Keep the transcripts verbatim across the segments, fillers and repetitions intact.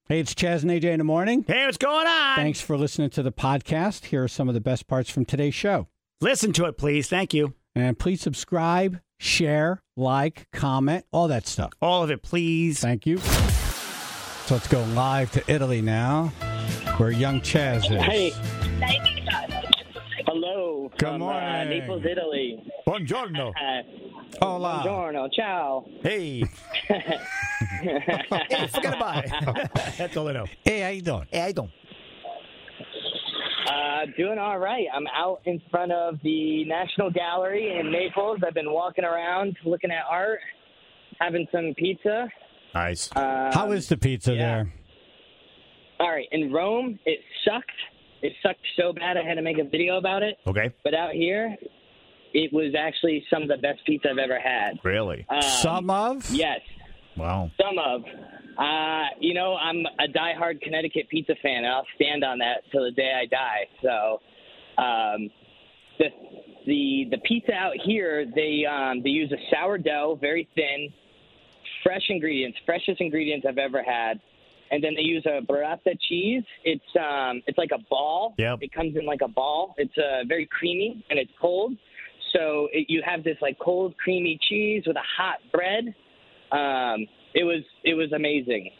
Hey, it's Chaz and A J in the morning. Hey, what's going on? Thanks for listening to the podcast. Here are some of the best parts from today's show. Listen to it, please. Thank you. And please subscribe, share, like, comment, all that stuff. All of it, please. Thank you. So let's go live to Italy now, where young Chaz is. Hey. Hello. Good from, morning. Uh, Naples, Italy. Buongiorno. Uh, Hola. Buongiorno. Ciao. Hey. Hey, forget about it. That's all I know. Hey, how you doing? Hey, I don't. Uh, doing all right. I'm out in front of the National Gallery in Naples. I've been walking around looking at art, having some pizza. Nice. Um, How is the pizza yeah. there? All right. In Rome, it sucked. It sucked so bad I had to make a video about it. Okay. But out here, it was actually some of the best pizza I've ever had. Really? Um, Some of? Yes. Wow. Some of. Uh, you know, I'm a diehard Connecticut pizza fan, and I'll stand on that till the day I die. So, um, the the the pizza out here, they um, they use a sourdough, very thin, fresh ingredients, freshest ingredients I've ever had, and then they use a burrata cheese. It's um, it's like a ball. Yep. It comes in like a ball. It's uh, very creamy and it's cold. So it, you have this like cold, creamy cheese with a hot bread. Um, it was it was amazing.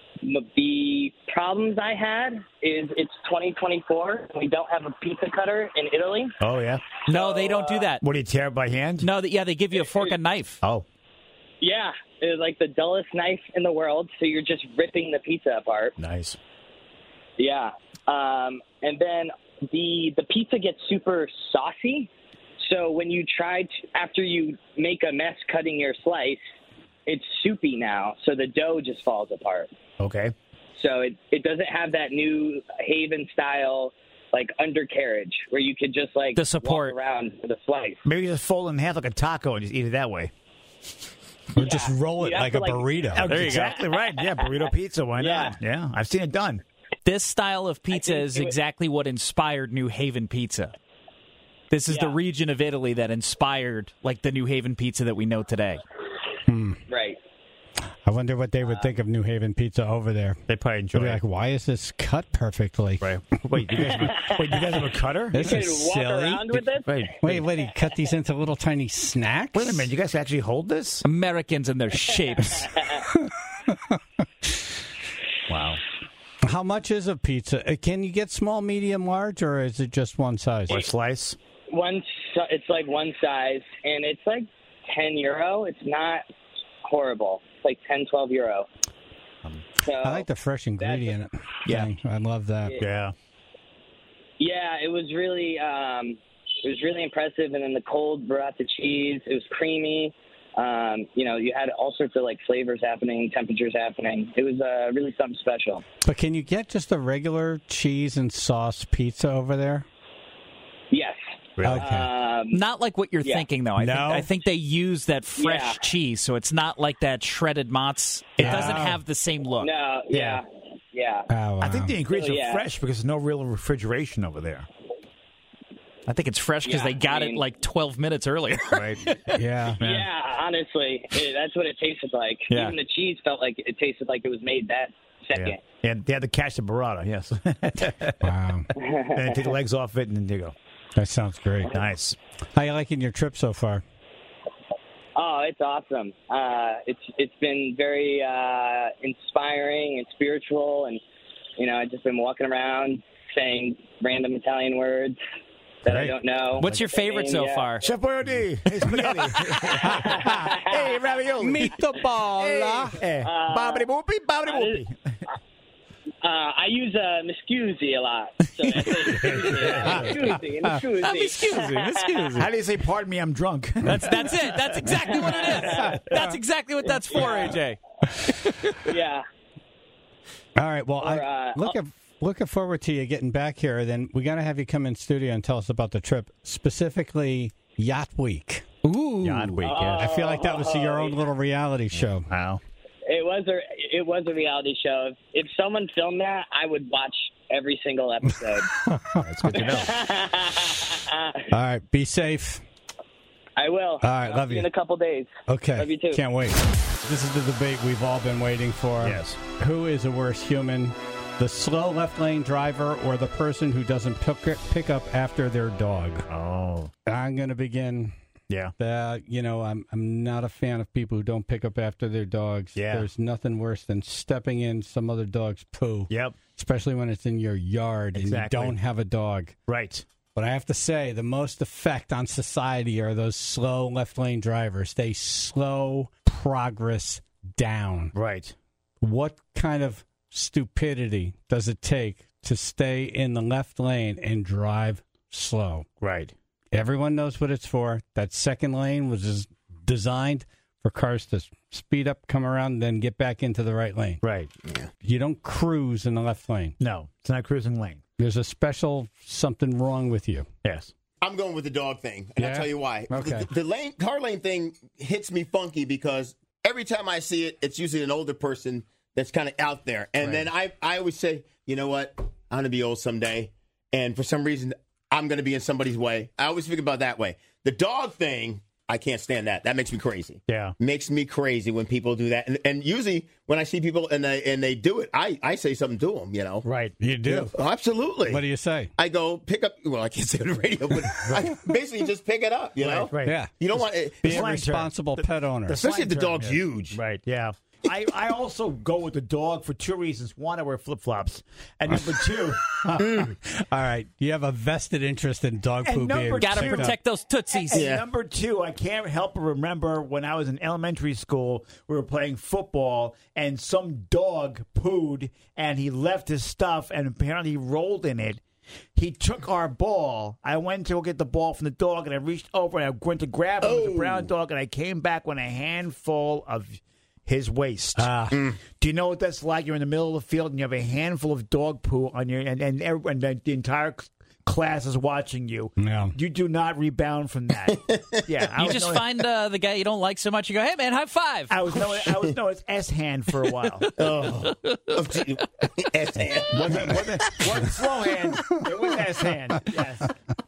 The problems I had is it's twenty twenty-four. We don't have a pizza cutter in Italy. Oh, yeah? No, they don't do that. What, do you tear it by hand? No, yeah, they give you a fork and knife. Oh. Yeah, it was like the dullest knife in the world. So you're just ripping the pizza apart. Nice. Yeah, um, and then the the pizza gets super saucy. So when you try to, after you make a mess cutting your slice, it's soupy now. So the dough just falls apart. Okay. So it, it doesn't have that new Haven style like undercarriage where you could just like The support. walk around with a slice. Maybe just fold it in half like a taco and just eat it that way. Or just roll it You have like to, a like- burrito. Oh, There you go. exactly right. Yeah, burrito pizza. Why Yeah. not? Yeah, I've seen it done. This style of pizza think is it was- exactly what inspired New Haven pizza. This is the Yeah. region of Italy that inspired like the New Haven pizza that we know today. Right. I wonder what they would think of New Haven pizza over there. They probably They'd enjoy be it. like, why is this cut perfectly? Right. Wait, you guys have a, wait, you guys have a cutter? This You is could walk silly. around with it. Wait, Wait, what, he cut these into little tiny snacks? wait a minute. You guys actually hold this? Americans and their shapes. Wow. How much is a pizza? Uh, Can you get small, medium, large, or is it just one size? Or a slice? One, si- it's like one size, and it's like ten euro. It's not horrible. It's like ten, twelve euro. So, I like the fresh ingredient. Yeah. thing. I love that. Yeah. yeah, it was really, um, it was really impressive. And then the cold burrata cheese, it was creamy. Um, you know, you had all sorts of like flavors happening, temperatures happening. It was uh, really something special. But can you get just a regular cheese and sauce pizza over there? Yes. Really? Okay. Um, Not like what you're Yeah. thinking, though. I, No? think, I think they use that fresh Yeah. cheese, so it's not like that shredded mozz. It Yeah. doesn't have the same look. no, yeah, yeah. Oh, wow. I think the ingredients So, are yeah. fresh because there's no real refrigeration over there. I think it's fresh because Yeah, they got I mean- it like twelve minutes earlier. Right. Yeah. Yeah, honestly, it, that's what it tasted like. Yeah. Even the cheese felt like it tasted like it was made that second. Yeah. And they had to catch the burrata, yes. Wow. And then take the legs off it, and then there you go. That sounds great. Nice. How you liking your trip so far? Oh, it's awesome. Uh, it's it's been very uh, inspiring and spiritual, and you know, I've just been walking around saying random Italian words that Great. I don't know. What's your favorite so Yeah. far? Chef Boyardee. Hey, spaghetti. Hey, ravioli. Meatball. Hey, bobbity boopy, bobbity boopy. Uh, I use uh, Miscusi a lot. So I say Miscusi, Miscusi. Excuse me, excuse me. How do you say, pardon me, I'm drunk? That's that's it. That's exactly what it is. That's exactly what that's for, A J. Yeah. All right. Well, I uh, looking looking forward to you getting back here. Then we got to have you come in studio and tell us about the trip, specifically Yacht Week. Ooh. Yacht Week, yeah. I feel like that was your own little reality show. Wow. It was a it was a reality show. If, if someone filmed that, I would watch every single episode. That's good to know. All right. Be safe. I will. All right, I'll love see you. in a couple days. Okay. Love you too. Can't wait. This is the debate we've all been waiting for. Yes. Who is a worse human, the slow left lane driver or the person who doesn't pick, pick up after their dog? Oh. I'm going to begin. Yeah. Uh, you know, I'm I'm not a fan of people who don't pick up after their dogs. Yeah. There's nothing worse than stepping in some other dog's poo. Yep. Especially when it's in your yard Exactly. and you don't have a dog. Right. But I have to say, the most effect on society are those slow left lane drivers. They slow progress down. Right. What kind of stupidity does it take to stay in the left lane and drive slow? Right. Everyone knows what it's for. That second lane was just designed for cars to speed up, come around, and then get back into the right lane. Right. You don't cruise in the left lane. No, it's not cruising lane. There's a special something wrong with you. Yes. I'm going with the dog thing, and Yeah? I'll tell you why. Okay. The, the lane, car lane thing hits me funky because every time I see it, it's usually an older person that's kind of out there. And Right. then I, I always say, you know what? I'm going to be old someday. And for some reason, I'm going to be in somebody's way. I always think about that way. The dog thing, I can't stand that. That makes me crazy. Yeah. Makes me crazy when people do that. And, and usually when I see people and they, and they do it, I, I say something to them, you know. Right. You do. You know, absolutely. What do you say? I go pick up. Well, I can't say it on the radio, but I basically just pick it up. You know, Right. Yeah. You don't want it, Be a slang term. responsible pet owner. the- especially if the slang term, dog's yeah. huge. Right. Yeah. I, I also go with the dog for two reasons. One, I wear flip flops, and number two, All right. You have a vested interest in dog And poo number being Got to picked up. protect those tootsies. and Yeah. number two, I can't help but remember when I was in elementary school, we were playing football, and some dog pooed, and he left his stuff, and apparently rolled in it. He took our ball. I went to go get the ball from the dog, and I reached over and I went to grab him. It was a brown dog, and I came back with a handful of his waist. Ah. Do you know what that's like? You're in the middle of the field, and you have a handful of dog poo on your, and and, every, and the, the entire class is watching you. Yeah. You do not rebound from that. Yeah, I You was just known- find uh, the guy you don't like so much. You go, hey, man, high five. I was known, I was known as S hand for a while. Oh, S-hand. wasn't, wasn't, wasn't slow hand. It was S hand. Yes.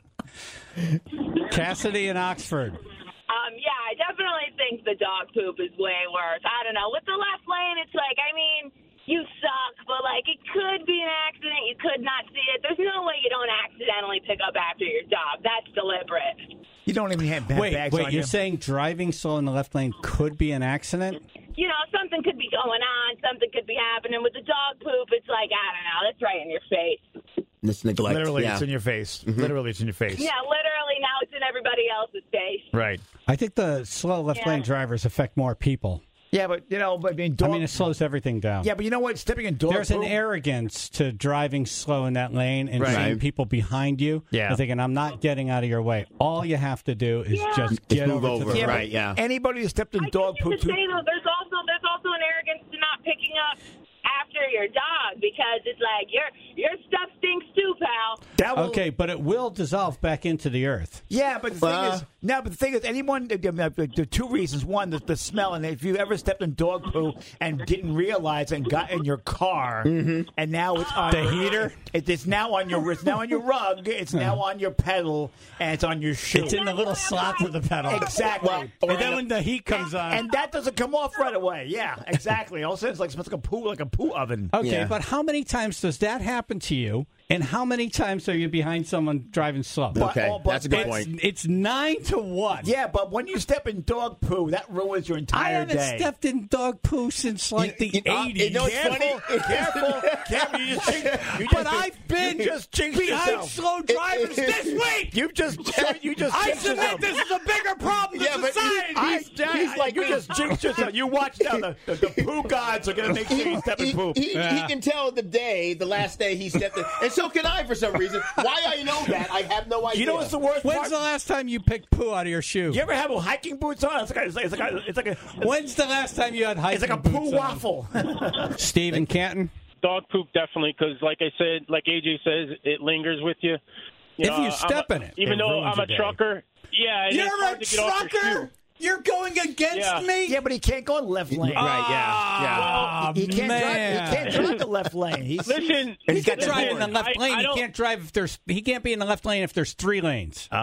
Cassidy in Oxford. Um, yeah, I definitely think the dog poop is way worse. I don't know. With the left lane, it's like, I mean, you suck, but, like, it could be an accident. You could not see it. There's no way you don't accidentally pick up after your dog. That's deliberate. You don't even have bad Wait, bags wait, on you're you. saying driving slow in the left lane could be an accident? You know, something could be going on. Something could be happening. With the dog poop, it's like, I don't know. That's right in your face. This neglect. Literally, yeah. it's in your face. Literally, it's in your face. Yeah, literally, now it's in everybody else's face. Right. I think the slow left Yeah. lane drivers affect more people. Yeah, but, you know, but I mean, dog, I mean, it slows everything down. yeah, but you know what? Stepping in dog There's poop. an arrogance to driving slow in that lane and Right. seeing people behind you Yeah. and thinking, I'm not getting out of your way. All you have to do is Yeah. just Just get move over, to over. the Yeah, but Right, yeah. Anybody who stepped in I dog think you poop could too. say, though, there's also, there's also an arrogance to not picking up after your dog because it's like, your your stuff stinks too, pal. That will, Okay, but it will dissolve back into the earth. Yeah, but the thing Uh, is, no, but the thing is, anyone, the, the, the, the two reasons. One, the, the smell, and if you ever stepped in dog poo and didn't realize and got in your car, and now it's on The your- heater? It, it's now on your, it's now on your rug, it's now on your pedal, and it's on your shoe. It's in the little slots of the pedal. Exactly. And then when the heat comes on. and that doesn't come off right away. Yeah, exactly. All of a sudden, it's like smells like a poo, like a poo oven. Okay, Yeah. but how many times does that happen to you? And how many times are you behind someone driving slow? Okay, oh, but that's a good it's, point. it's nine to one. Yeah, but when you step in dog poo, that ruins your I entire haven't day. stepped in dog poo since like You- the you- uh, eighties. you know what's Careful, funny? careful, careful. You just, jinx- you but just, I've been you just jinxed behind yourself. slow drivers this week. You just, you just. I jinxed submit yourself. this is a bigger problem than Yeah, but society. I, He's- he's like you me. just jinxed yourself. You watch now. The, the, the poo gods are going to make sure you step in He, poo. he, Yeah. he can tell the day, the last day he stepped in. And so can I for some reason. Why I know that, I have no idea. You know what's the worst When's part? the last time you picked poo out of your shoe? You ever have hiking boots on? It's like a, it's like, it's like a, it's like a, When's the last time you had hiking it's like a boots poo on? waffle. Steve in Canton? Dog poop definitely, because like I said, like A J says, it lingers with you. You If know, you I'm step a- in it, even it though ruins I'm a your day. trucker. Yeah, and it's You're hard a to get off your trucker? shoe. You're going against Yeah. me? Yeah, but he can't go in left lane. Right, yeah. yeah. Ah, He can't drive. man. He can't drive the left lane. He's, Listen, And He he's got can that drive in board. the left I- lane. I he don't- can't drive if there's. He can't be in the left lane if there's three lanes. oh,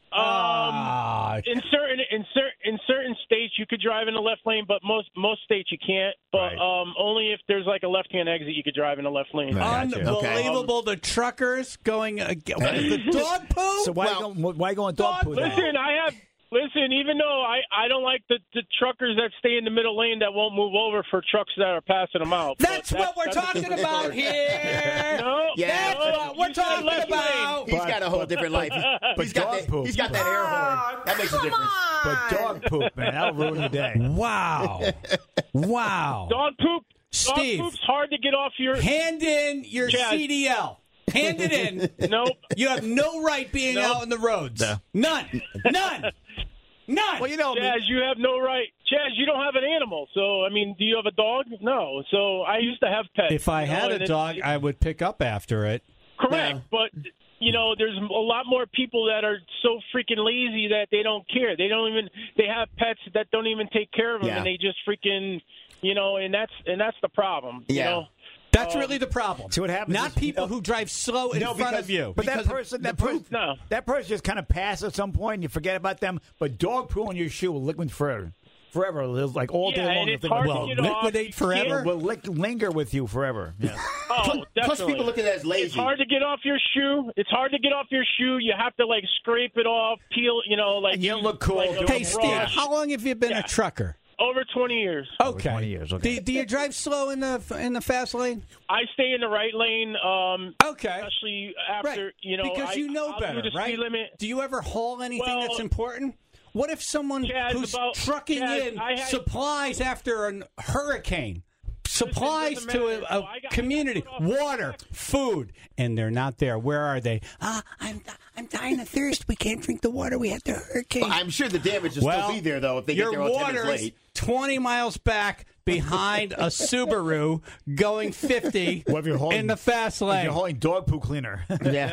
Um, Ah. in certain in certain in certain states you could drive in the left lane, but most most states you can't. But Right. um, only if there's like a left-hand exit you could drive in the left lane. Right. Unbelievable. The truckers going uh, the dog poo. So why Well, go, why go on dog dog- poo? then? Listen, I have. Listen, even though I, I don't like the, the truckers that stay in the middle lane that won't move over for trucks that are passing them out. But That's what we're that's- talking about here. No, Yeah. That's no, what we're you said talking left lane. about. He's But- got a whole different life. but He's got dog that, poop. he's got that air horn. That makes a difference. But dog poop, man, that'll ruin the day. Wow. Wow. Dog poop. Steve. Dog poop's hard to get off your. Hand in your Chaz. C D L. Hand it in. Nope. You have no right being Nope. out on the roads. None. None. None. Well, you know, Chaz, you have no right. Chaz, you don't have an animal. So, I mean, do you have a dog? No. So, I used to have pets. if I you know, had and a it- dog, it- I would pick up after it. Correct. Yeah. But, you know, there's a lot more people that are so freaking lazy that they don't care. They don't even, they have pets that don't even take care of them, Yeah. and they just freaking, you know, and that's, and that's the problem. You Yeah. know? That's Um, really the problem. See what happens Not is- people who drive slow in No, front because- of you. But that Because of person, the that person, No. that person just kind of passed at some point, and you forget about them. But dog poo on your shoe will liquid forever, forever, like all day Yeah, long. and you'll it's think, hard well, to get off. liquidate You forever? can't- will lick, linger with you forever. Yeah. Oh, Plus, definitely. people look at that as lazy. It's hard to get off your shoe. It's hard to get off your shoe. You have to like scrape it off, peel. You know, like And you use, look cool like, a doing Hey, it. Steve, brush. how long have you been Yeah. a trucker? Over twenty years. Okay. twenty years, okay. Do, do you drive slow in the in the fast lane? I stay in the right lane. Um, Okay. especially after Right. you know because I, you know I'll better, do the right? speed limit. Do you ever haul anything Well, that's important? What if someone Chaz, who's about- trucking Chaz, in I had- supplies after a hurricane, supplies doesn't to matter. a, So a I got- community, I got- water, food, and they're not there? Where are they? Ah, I'm I'm dying of thirst. We can't drink the water. We had the hurricane. Well, I'm sure the damage will well, still be there, though, if they get your there all ten minutes water's late. twenty miles back behind a Subaru going fifty Well, if you're holding- in the fast If lane. you're holding dog poo cleaner. Yeah.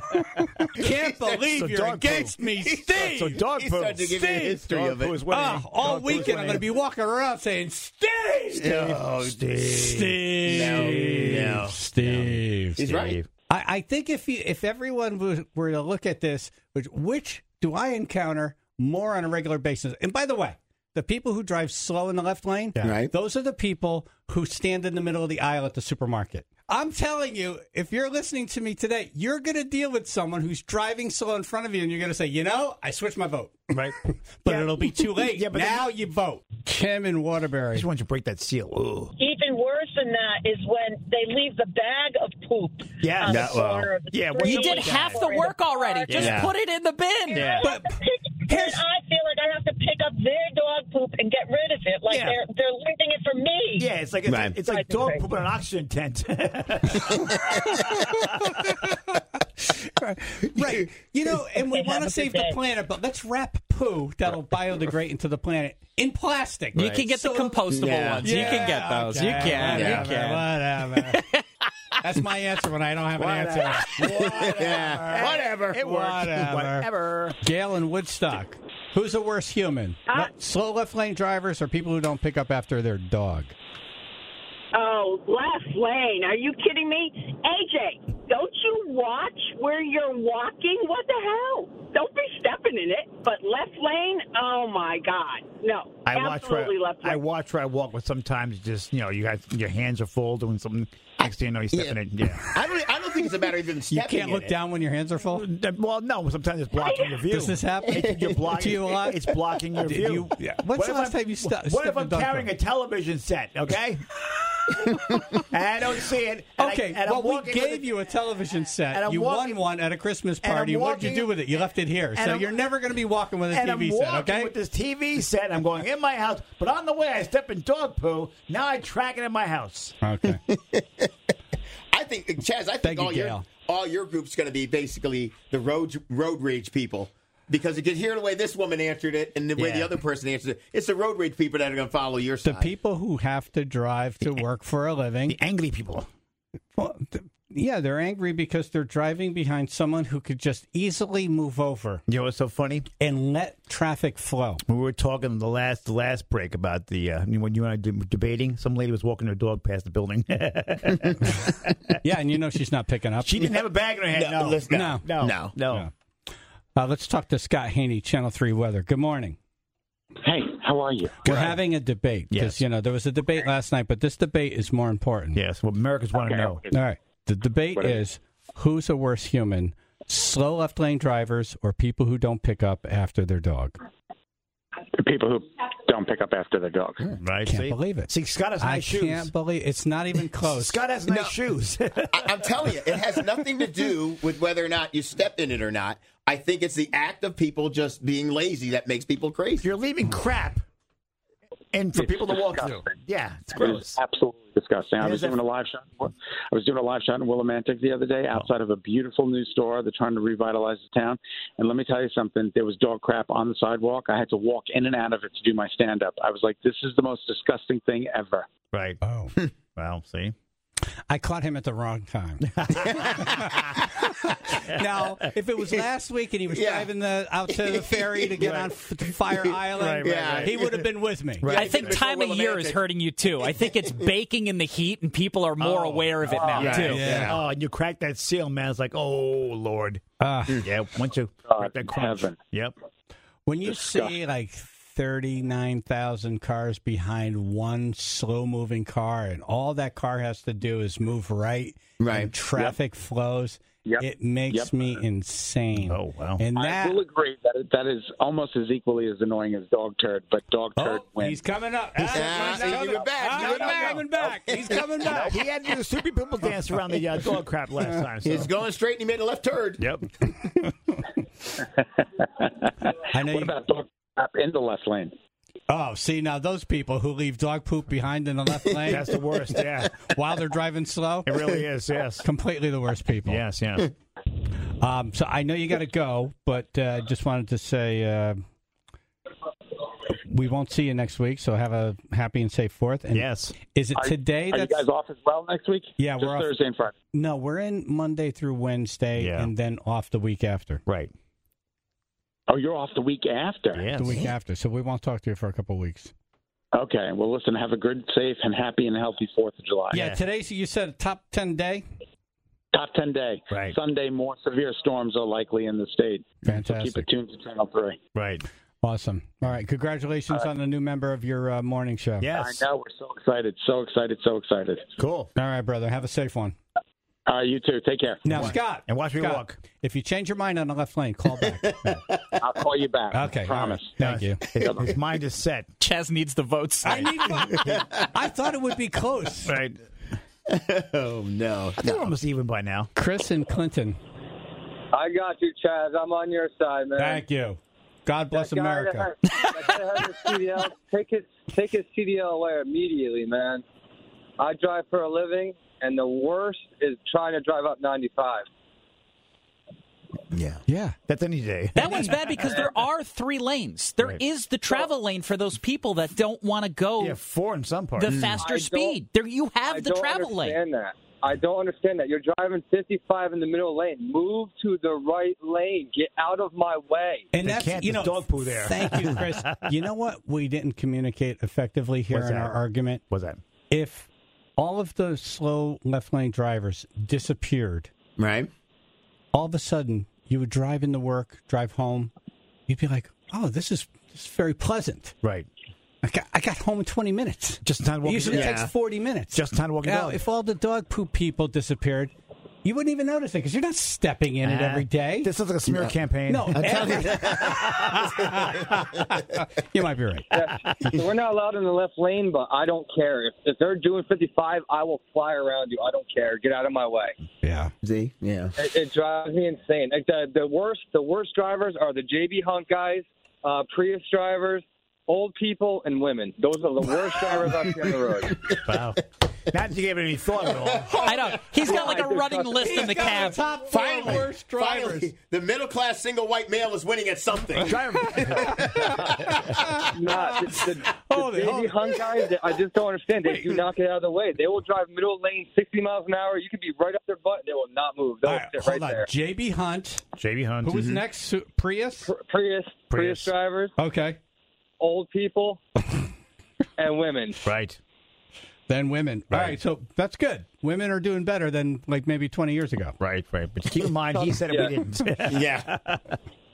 Can't believe So you're dog poo. against me, Steve. So dog He poo. started to give you a Steve. history Dog of it. poo is winning. Oh, all Dog poo is weekend I'm winning. going to be walking around saying, Steve, Oh, Steve. Steve, No, no, Steve. He's right. I, I think if you, if everyone was, were to look at this, which, which do I encounter more on a regular basis? And by the way, the people who drive slow in the left lane, Right. those are the people who stand in the middle of the aisle at the supermarket. I'm telling you, if you're listening to me today, you're going to deal with someone who's driving slow in front of you, and you're going to say, you know, I switched my vote. Right. But Yeah. it'll be too late. Yeah, but now you vote. Kim in I Waterbury. just want you to break that seal. Ooh. Even worse than that is when they leave the bag of poop Yeah, on that- the corner of the yeah, street. You did half the work already. Just Yeah. put it in the bin. Yeah. I have to pick, here's- I feel like I have to pick up their dog poop and get rid of it. Like Yeah. they're they're leaving it for me. Yeah, it's like it's, Right. like, it's like Right. dog poop in an oxygen tent. Right. You know, and we Have want a to good save the day. planet, but let's wrap poo that'll biodegrade into the planet in plastic. You can get So- the compostable Yeah. ones. You can get those. okay, You can. Whatever, You can. Whatever. That's my answer when I don't have an answer. Yeah. Whatever. It works. Whatever. Whatever. Gail in Woodstock. Who's a worse human? Uh, Le- slow left lane drivers or people who don't pick up after their dog? Oh, left lane. Are you kidding me? A J, don't you watch where you're walking? What the hell? Don't be stepping in it. But left lane? Oh, my God. No. I watch where absolutely left lane. I watch where I walk, but sometimes just you know you got your hands are full doing something. Next thing you know, you're stepping Yeah. in. Yeah. I don't. I don't think it's a matter of even You stepping can't in look it. down when your hands are full? Well, no. Sometimes it's blocking your view. Does this happen? It's, you're blocking, to you a lot? It's blocking your Did view. you- yeah. When's What the if last I'm- time you ste- What stepped if I'm in dog carrying poop? a television set? Okay. And I don't see it. and I- Okay, and I'm well, we walking with gave it- you a television and set. I'm You walking- won one at a Christmas and I'm party. What did you walking- do with it? You left it here. So and I'm- you're never going to be walking with a and T I'm V walking set, okay? with this T V set. And I'm going in my house, but on the way I step in dog poo. Now I track it in my house. Okay. I think, Chaz. I think Thank you, all your Gail. all your group's going to be basically the road road rage people. Because you can hear the way this woman answered it and the way Yeah. the other person answered it. It's the road rage people that are going to follow your The side. people who have to drive to work for a living, The angry people. well, th- yeah, they're angry because they're driving behind someone who could just easily move over You know what's so funny? and let traffic flow. We were talking the last the last break about the uh, when you and I were debating. Some lady was walking her dog past the building. Yeah, and you know she's not picking up. She didn't have a bag in her head. No, No, listen, no, no, no. no. No. Uh, let's talk to Scott Haney, Channel three Weather. Good morning. Hey, how are you? We're having a debate because, Yes. you know, there was a debate last night, but this debate is more important. Yes, what Americans want to Okay, know. okay. All right. The debate What is is who's a worse human, slow left lane drivers or people who don't pick up after their dog? The people who don't pick up after their dog. Right? Can't See? believe it. See, Scott has nice I shoes. can't believe it's not even close. Scott has nice No. shoes. I, I'm telling you, it has nothing to do with whether or not you stepped in it or not. I think it's the act of people just being lazy that makes people crazy. You're leaving crap and for It's people to walk disgusting. through. Yeah, it's It gross. is absolutely disgusting. I It was is a- doing a live shot. I was doing a live shot in Willimantic the other day outside of a beautiful new store. They're trying to revitalize the town. And let me tell you something. There was dog crap on the sidewalk. I had to walk in and out of it to do my stand up. I was like, this is the most disgusting thing ever. Right. Oh. Well, see. I caught him at the wrong time. Now, if it was last week and he was Yeah. driving the, out to the ferry to get on f- to Fire Island, Right, right, Yeah. right. he would have been with me. Right. I think Before time of year is Willimantic. hurting you too. I think it's baking in the heat, and people are more Oh. aware of it now Yeah. too. Yeah. Oh, and you crack that seal, man. It's like, oh, Lord. Uh, Yeah, once you God crack that in crunch. heaven. Yep. when you Disgusting. see like thirty-nine thousand cars behind one slow-moving car, and all that car has to do is move right, Right. and traffic flows, Yep. it makes Yep. me insane. Oh, wow. And that, I will agree that it, that is almost as equally as annoying as dog turd, but dog turd oh, wins. he's coming up. Ah, Ah, he's he coming went up. back. Ah, He went he's back. coming back. He's coming back. He had to do the stupid people dance around the uh, dog crap last time. So. He's going straight and he made a left turd. Yep. I know What you, about dog crap in the left lane? oh, see, now those people who leave dog poop behind in the left lane That's the worst, yeah. while they're driving slow, It really is, yes. completely the worst people. Yes, yes. Um, so I know you got to go, but I uh, just wanted to say uh, we won't see you next week, so have a happy and safe Fourth. And Yes. Is it Are, today? are you that's guys off as well next week? Yeah, Just we're off. Thursday and Friday. No, we're in Monday through Wednesday, Yeah. and then off the week after. Right. Oh, you're off the week after. Yes. The week after, so we won't talk to you for a couple of weeks. Okay. Well, listen, have a good, safe, and happy and healthy fourth of July. Yeah, today's you said a top ten day. Top ten day. Right. Sunday, more severe storms are likely in the state. So keep Fantastic, it tuned to Channel three. Right. awesome. All right, congratulations on the new member of your uh, morning show. Yes. I know. We're so excited. So excited. So excited. Cool. All right, brother. Have a safe one. All right. You too. Take care. Now, Scott. And watch me Scott, walk. If you change your mind on the left lane, call back. I'll call you back. Okay. Promise. all right. Thank you. His, his mind is set. Chaz needs the votes. I need. I thought it would be close. Right. Oh, no. I think we're almost even by now. Chris and Clinton. I got you, Chaz. I'm on your side, man. Thank you. God bless That guy America. That had, that guy had the C D L. Take his, take his C D L away immediately, man. I drive for a living, and the worst is trying to drive up ninety-five. Yeah. Yeah. That's any day. That one's bad because there are three lanes. There Right. is the travel lane for those people that don't want to go Yeah, four in some parts. the faster I speed. There, you have I the don't travel lane. understand that. I don't understand that. You're driving fifty-five in the middle lane. Move to the right lane. Get out of my way. And They that's can't, you know there's dog poo there. Thank you, Chris. You know what? We didn't communicate effectively here What's in that? our argument. What's that? If all of the slow left lane drivers disappeared, Right? all of a sudden you would drive into work, drive home. You'd be like, "Oh, this is this is very pleasant. Right. I got I got home in twenty minutes. Just in time to It walk usually the dog. takes forty minutes. Just in time to walk the Now, dog. if all the dog poop people disappeared, you wouldn't even notice it because you're not stepping in it Ah, every day. This is like a smear campaign. No, you might be right. Yeah. So we're not allowed in the left lane, but I don't care. If, if they're doing fifty-five, I will fly around you. I don't care. Get out of my way. Yeah. Z? Yeah. It, it drives me insane. Like the the worst the worst drivers are the J B Hunt guys, uh, Prius drivers, old people, and women. Those are the worst drivers I've seen on the road. Wow. Not that you gave it any thought at all. I know. He's got like a I do. running list in the cab. Top four Finally, worst drivers. finally, the middle class single white male is winning at something. Driver. Not the, the, Hold the it, J hold B it. Hunt guys. they- I just don't understand. They do not get out of the way. They will drive middle lane, sixty miles an hour. You could be right up their butt. They will not move. They'll All right, sit hold right on. there. J B Hunt. J B Hunt. Who was next? Su- Prius? Pr- Prius, Prius, Prius. drivers, Okay. old people, and women. Right. Then women. All Right. right, so that's good. Women are doing better than like maybe twenty years ago. Right, right. But keep in mind, he said it, Yeah. we didn't. Yeah.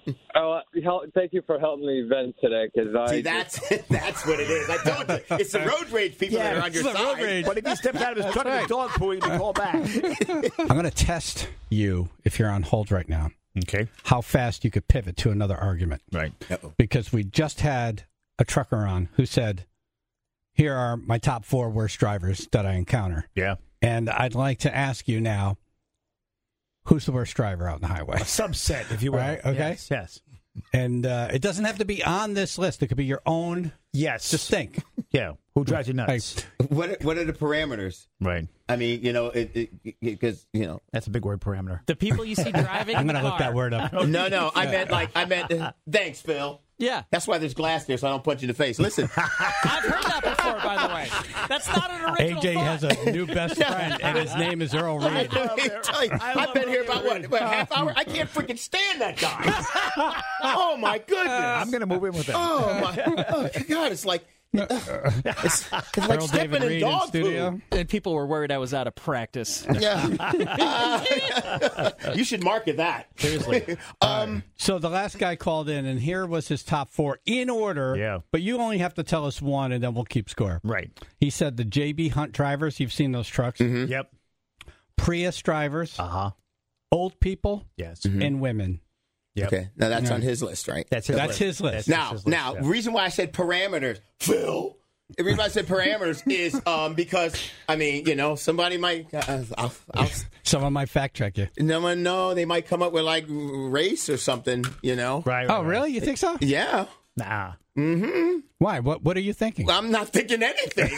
Oh, help, thank you for helping me vent today. Because I See, that's that's what it is. I told you, it's the road rage people Yeah, that are on it's your the road side. rage. But if he steps out of his truck and the dog poo, he can call back. I'm going to test you, if you're on hold right now, Okay. how fast you could pivot to another argument. Right. Uh-oh. Because we just had a trucker on who said, here are my top four worst drivers that I encounter. Yeah. And I'd like to ask you now, who's the worst driver out on the highway? A subset, if you will. Right, okay. Yes. Yes. And uh, it doesn't have to be on this list. It could be your own. Yes. Just think. Yeah. Who drives you nuts? What are, what are the parameters? Right. I mean, you know, it because you know That's a big word, parameter. The people you see driving. I'm in going the to look car. that word up. No, no, I meant like I meant. Uh, thanks, Phil. Yeah. That's why there's glass there, so I don't punch you in the face. Listen, I've heard that before, by the way. That's not an original A J thought. has a new best friend, and his name is Earl Reed. tell you, I've been here about what, about a half hour. I can't freaking stand that guy. Oh my goodness! I'm going to move in with him. Oh my oh, God! It's like it's, it's like Earl David stepping in Reed in dog studio. food. And people were worried I was out of practice. Yeah, Uh, you should market that. Seriously. um, so the last guy called in, and here was his top four in order. Yeah. But you only have to tell us one, and then we'll keep score. Right. He said the J B Hunt drivers. You've seen those trucks. Mm-hmm. Yep. Prius drivers, Uh-huh. old people, Yes. and women. Yep. Okay, now that's on his list, right? That's his That's list. his list. That's Now, his list, now, yeah. the reason why I said parameters, Phil. The reason why I said parameters is um, because I mean, you know, somebody might. Uh, I'll, I'll, Someone might fact check you. no one know. They might come up with like race or something. You know. Right. Oh, right, really? You think so? Yeah. Nah. Why? What What are you thinking? Well, I'm not thinking anything.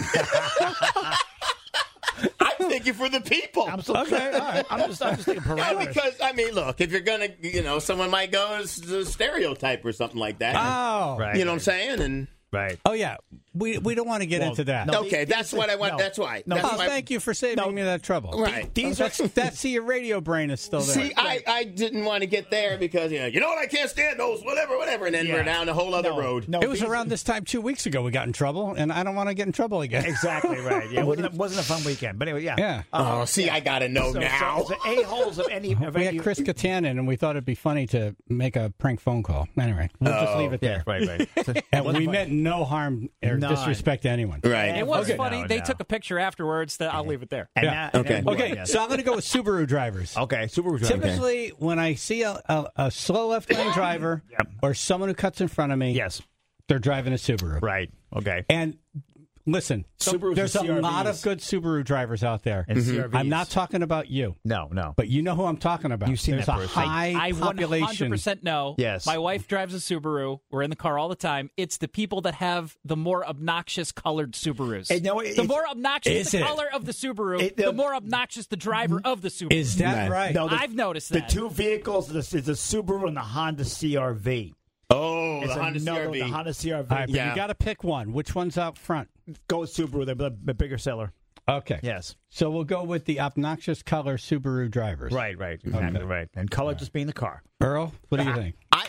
I'm thinking for the people. I'm so okay. All right. I'm just, I'm just thinking Yeah, parameters. because I mean, look, if you're gonna, you know, someone might go as a stereotype or something like that. Oh, Right. You know what I'm saying? And Right. Oh, yeah. We we don't want to get Well, into that. no. okay, that's what I want. No. That's why. No. That's Oh, my- thank you for saving me that trouble. Right. These that's, that's see, your radio brain is still there. See, I, I didn't want to get there because you know, you know what, I can't stand those, whatever, whatever, and then Yeah. we're down a whole other No, road. No, it was these- around this time two weeks ago we got in trouble, and I don't want to get in trouble again. Exactly right. Yeah, it wasn't, a, wasn't a fun weekend. But anyway, yeah. Yeah. Oh, see, I gotta know So, now. so, so a-holes of any... Of We any had Chris Kattan in, and we thought it'd be funny to make a prank phone call. Anyway, we'll just leave it Yeah, there. right, right. So- And we Wasn't meant no harm or None. disrespect to anyone. Right. It was Okay. funny. No, they no. took a picture afterwards. That I'll leave it there. And Yeah. now, and Okay. now- Okay, yes. so I'm going to go with Subaru drivers. Okay, Subaru driver. Typically, when I see a, a, a slow left lane driver Yep. or someone who cuts in front of me, Yes. they're driving a Subaru. Right. Okay. And listen, so Subarus there's a and C R Vs. lot of good Subaru drivers out there. And C R Vs. I'm not talking about you, No, no. but you know who I'm talking about. You've seen there's that a person. high I one hundred population. percent know. Yes. My wife drives a Subaru. We're in the car all the time. It's the people that have the more obnoxious colored Subarus. And, you know, eh, the it's- more obnoxious Is the it? color of the Subaru, It- the uh, more obnoxious the driver of the Subaru. Is that right? No, the- I've noticed The that. two vehicles is the Subaru and the Honda C R V. Oh, It's the Honda another- C R V. The Honda C R V. All right, but Yeah. you got to pick one. Which one's out front? Go with Subaru. They're the, the bigger seller. Okay. Yes. So we'll go with the obnoxious color Subaru drivers. Right, right. Exactly right. And color just being the car. Earl, what do you think? I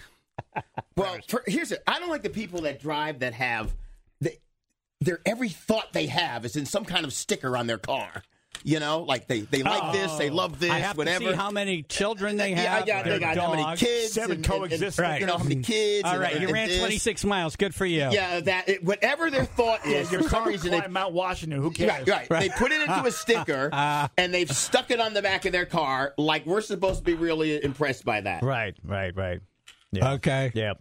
well, for, here's it. I don't like the people that drive that have they, their every thought they have is in some kind of sticker on their car. You know, like they, they like this, they love this, I have whatever. to see how many children they have. yeah, I got, their they got how many dogs. kids, Seven and, and- and, coexisting. You know how many kids. All and- right, and, you and ran this. twenty-six miles. Good for you. Yeah, that it, whatever their thought is, Your for some car reason they climbed Mount Washington. Who cares? Right, right, They put it into a sticker and they've stuck it on the back of their car like we're supposed to be really impressed by that. Right, right, right. Yeah. Okay. Yeah.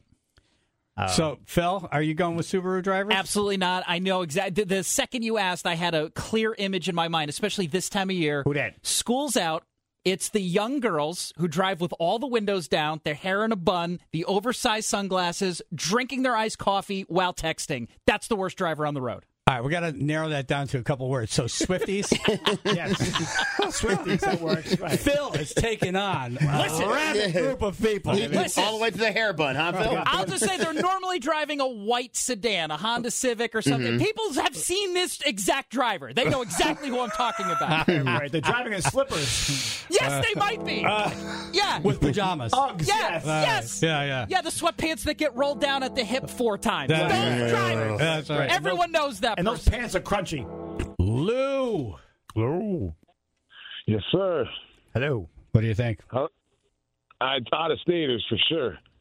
So, Phil, are you going with Subaru drivers? Absolutely not. I know exactly. The, the second you asked, I had a clear image in my mind, especially this time of year. Who dat? School's out. It's the young girls who drive with all the windows down, their hair in a bun, the oversized sunglasses, drinking their iced coffee while texting. That's the worst driver on the road. All right, we got to narrow that down to a couple words. So, Swifties. Yes. Swifties, that works. Right. Phil is taking on a rabid group of people. Listen. All the way to the hair bun, huh, Phil? I'll just say they're normally driving a white sedan, a Honda Civic or something. Mm-hmm. People have seen this exact driver. They know exactly who I'm talking about. Right. They're driving in slippers. Yes, they might be. yeah. With pajamas. Uggs, Yes, yes. yes. Yeah, yeah. Yeah, the sweatpants that get rolled down at the hip four times. That's Those right. drivers. That's right. Everyone knows that And those person. pants are crunchy. Lou. Hello. Yes, sir. Hello. What do you think? Uh, out of staters for sure.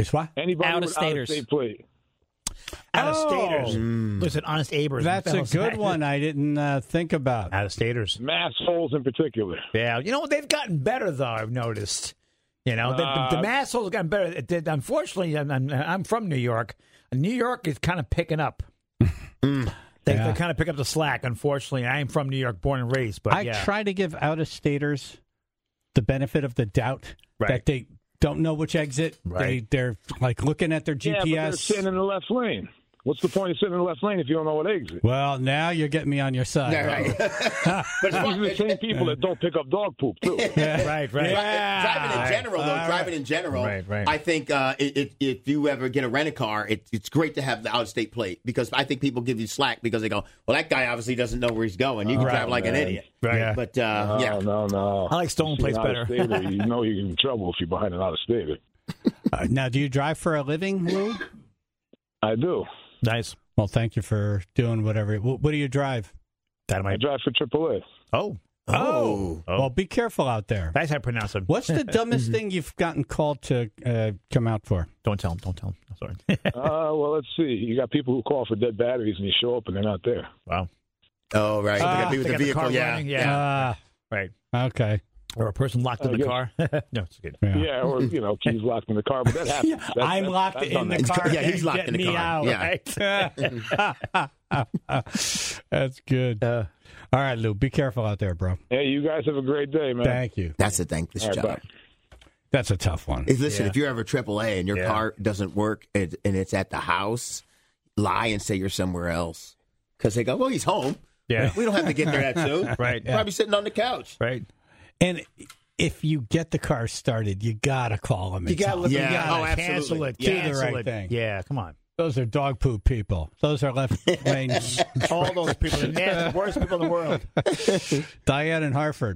It's what? Anybody Out of with staters. out-of-state plate. Out of Oh. staters. Mm. Listen, honest Abers. That's a good one I didn't uh, think about. Out of staters. Mass holes in particular. Yeah, you know they've gotten better though. I've noticed. You know, the, Uh, the, the mass holes have gotten better. It did, unfortunately, I'm, I'm, I'm from New York. New York is kind of picking up. Mm. They, Yeah. they kind of pick up the slack. Unfortunately, I am from New York, born and raised. But I yeah, try to give out-of-staters the benefit of the doubt Right. that they don't know which exit. Right. They, they're like looking at their G Yeah, P but they're S. sitting in the left lane. What's the point of sitting in the left lane if you don't know what exit? Well, now you're getting me on your side. Yeah, right. But these are the same people that don't pick up dog poop, too. right, right. Yeah. Driving in general, though, All right. driving in general, Right, right. I think uh, it, it, if you ever get a rent-a-car, it, it's great to have the out-of-state plate because I think people give you slack because they go, well, that guy obviously doesn't know where he's going. You can Right, drive like an man. idiot. Right. Yeah. But, uh, No, yeah. no, no. I like stolen See, plates an better. out-of-stater, you know you're in trouble if you're behind an out-of-stater. Uh, now, do you drive for a living, Lou? I do. Nice. Well, thank you for doing whatever. What, what do you drive? I Dynamite. drive for triple A. Oh. Oh. Oh. Well, be careful out there. That's how I pronounce it. What's the dumbest thing you've gotten called to uh, come out for? Don't tell him. Don't tell him. I'm sorry. Uh, well, let's see. You got people who call for dead batteries and you show up and they're not there. Wow. Oh, right. Ah, they got people with they the got the vehicle, car yeah. running, yeah. Ah, Right. okay. Or a person locked in I the guess- car. No, it's good. Yeah. Yeah, or, you know, keys locked in the car, but that happens. That- I'm that- locked I've in done the that. car. Yeah, he's locked Get in the me car. out. Yeah. That's good. Uh, All right, Lou, be careful out there, bro. Hey, you guys have a great day, man. Thank you. That's the thing. This All right, job. bye. That's a tough one. Is listen, Yeah. if you're ever triple A and your Yeah. car doesn't work and, and it's at the house, lie and say you're somewhere else. Because they go, well, he's home. Yeah. We don't have to get there that soon. Right. Probably sitting on the couch. Right. And if you get the car started, you gotta call them. You got to look. Yeah. You gotta Oh, cancel absolutely. it. Yeah. Do the Cancel right it. thing. Yeah. Come on. Those are dog poop people. Those are left lane. All those people, the nasty, worst people in the world. Diane in Hartford.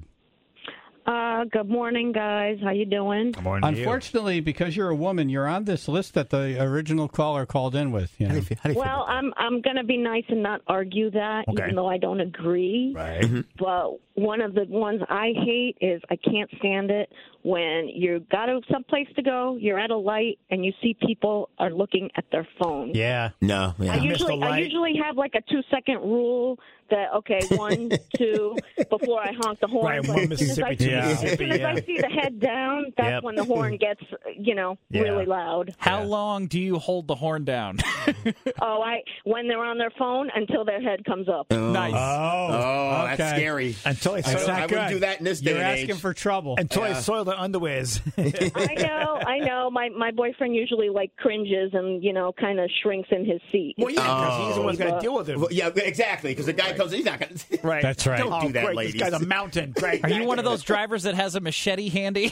Uh, good morning, guys. How you doing? Good morning. to you. Unfortunately, because you're a woman, you're on this list that the original caller called in with. You How do know? you feel? How do you feel Well, about that? I'm I'm gonna be nice and not argue that, Okay. even though I don't agree. Right. But one of the ones I hate is I can't stand it when you got to someplace to go, you're at a light, and you see people are looking at their phone. Yeah. No. Yeah. I missed usually the I light. usually have like a two second rule that okay one two before I honk the horn. Right, But one as soon as I Mississippi, two see- Yeah. As soon as Mississippi, I yeah. see the head down, that's Yep. when the horn gets you know Yeah. really loud. How Yeah. long do you hold the horn down? Oh, I when they're on their phone until their head comes up. Oh. Nice. Oh, Oh, that's okay. scary. Until I I, soil, I wouldn't do that in this day You're and asking age. for trouble. until I Yeah. soil the underwears. I know, I know. My my boyfriend usually like cringes and you know kind of shrinks in his seat. Well, yeah, because he's the one who's going to Oh. deal with it. Well, yeah, exactly. Because the guy comes, he's not going to. Right. That's right. Don't Oh, do that, great. ladies. This guy's a mountain. Great. Are you one of those drivers that has a machete handy?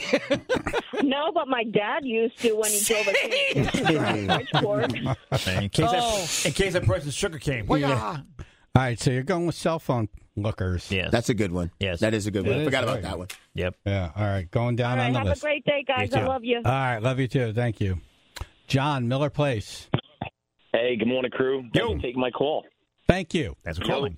No, but my dad used to when he drove us in Bridgeport. In case, Oh. that, in case that person's sugar cane. Well, yeah. All right, so you're going with cell phone lookers. Yes. That's a good one. Yes. That is a good one. It I is forgot about right. that one. Yep. Yeah. All right, going down All right, on the have list. a great day, guys. You I too. love you. All right, love you too. Thank you. John, Miller Place. Hey, good morning, crew. Thanks Yo. for taking my call. Thank you. That's a calling.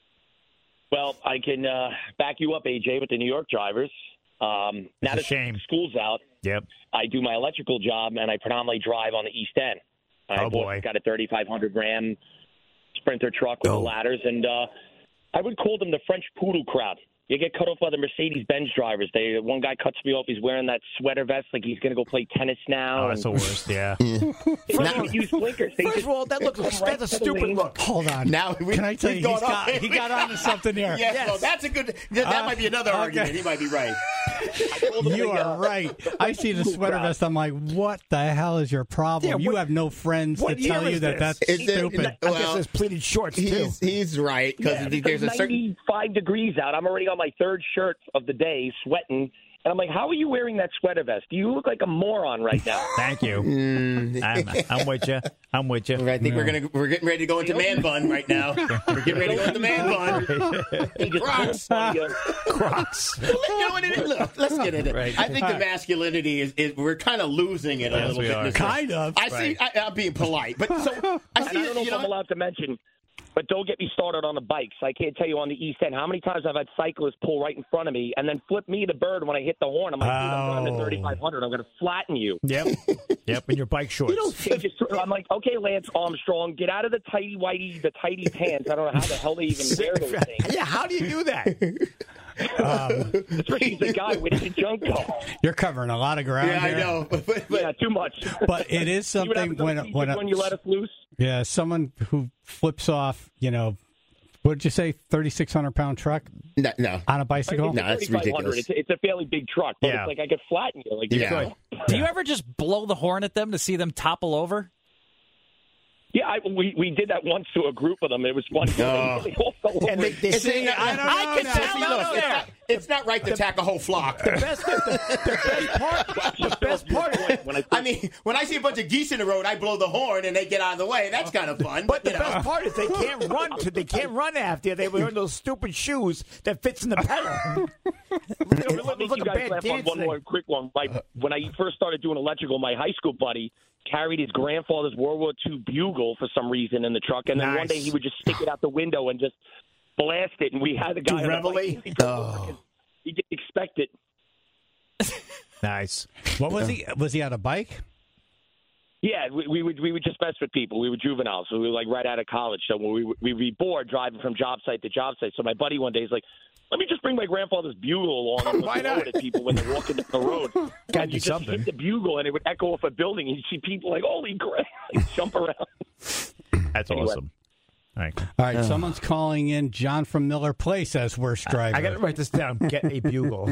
Well, I can uh, back you up, A J, with the New York drivers. Um, now a that shame. school's out, Yep. I do my electrical job, and I predominantly drive on the East End. I Oh, bought- boy. got a thirty-five hundred Ram Sprinter truck with Oh. the ladders, and uh, I would call them the French poodle crowd. You get cut off by the Mercedes-Benz drivers. They one guy cuts me off. He's wearing that sweater vest like he's going to go play tennis now. Oh, that's the and worst. Yeah. they don't even use blinkers. They First just of all, that looks come right that's a to the stupid lane. look. Hold on. Now, we, Can I tell we've you, he's gone got, off- he got onto something here. Yes, Yes. well, that's a good. That, that Uh, might be another okay. argument. He might be right. You are right. I see the sweater vest. I'm like, what the hell is your problem? Yeah, you what- have no friends to what year tell you is that this? that's Is there- stupid. I guess Well, there's pleated shorts, too. He's, he's right because Yeah, there's a it's certain. ninety-five degrees out. I'm already on my third shirt of the day, sweating. And I'm like, how are you wearing that sweater vest? You look like a moron right now. Thank you. Mm, I'm, I'm with you. I'm with you. I think we're gonna we're getting ready to go into man bun right now. We're getting ready to go into man bun. He just Crocs. funny, uh, Crocs. You know what it is? Look, let's get into it. Right. I think the masculinity is, is we're kind of losing it a Yes, little we bit. are. in this Kind way. of. I see. I, I'm being polite, but so I And see. I don't know you if I'm know, allowed to mention. But don't get me started on the bikes. I can't tell you on the East End how many times I've had cyclists pull right in front of me and then flip me the bird when I hit the horn. I'm like, dude, I'm going to thirty-five hundred. I'm going to flatten you. Yep. Yep, in your bike shorts. You don't just, I'm like, okay, Lance Armstrong, get out of the tighty whitey, the tighty pants. I don't know how the hell they even wear those things. Yeah, how do you do that? Um, Especially the guy with his junk car. You're covering a lot of ground. Yeah, I here. know. But, but, Yeah, too much. But it is See what something happens on when the when, beaches when you let us loose. yeah, someone who flips off, you know, what did you say, thirty-six hundred pound truck no, no. on a bicycle? No, that's thirty-five hundred. ridiculous. It's, it's a fairly big truck, but Yeah. it's like I could flatten you. Like, Yeah. Do you ever just blow the horn at them to see them topple over? Yeah, I, we we did that once to a group of them. It was funny. Oh. They all fell over. And they, they It's- say, I don't know. I can now. tell See, no, look, no, it's, no. not, it's not right to attack a whole flock. The best, the, the best part, the best part of it. When I, I mean, when I see a bunch of geese in the road, I blow the horn and they get out of the way. That's kind of fun. But the you know. best part is they can't run. To, they can't run after you. They were wearing those stupid shoes that fits in the pedal. Let me Look make like you a guys bad laugh on dance one thing. more quick one. My, when I first started doing electrical, my high school buddy carried his grandfather's World War Two bugle for some reason in the truck, and then one Nice. day he would just stick it out the window and just blast it, and we had the guy Do on the bike. reveille? He drove over because He didn't expect it. Nice. What was he? Was he on a bike? Yeah, we, we would we would just mess with people. We were juveniles, so we were like right out of college. So we would- we'd be bored driving from job site to job site. So my buddy one day is like, "Let me just bring my grandfather's bugle along and Why blow not? it at people when they're walking down the road." Gotta And do you just something. hit the bugle, and it would echo off a building, and you see people like, "Holy crap!" Like, jump around. That's Anyway. awesome. All right. All right, someone's calling in John from Miller Place as worst driver. I got to write this down. Get a bugle.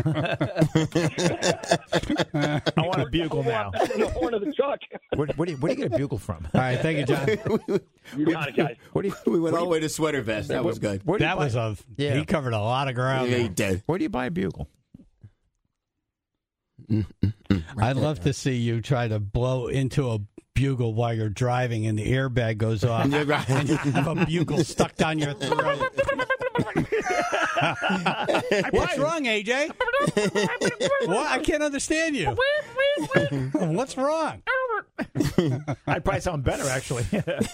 I want a bugle now. the horn of the truck. Where, where, do you, where do you get a bugle from? All right, thank you, John. You got it, guys. Where do you, We went all the way to Sweater Vest. That was good. where do you That buy, was a. Yeah. He covered a lot of ground. Yeah, he there. did. Where do you buy a bugle? I'd love to see you try to blow into a bugle while you're driving and the airbag goes off. You're right. And you have a bugle stuck down your throat. What's wrong, A J? What? I can't understand you. What's wrong? I'd probably sound better, actually.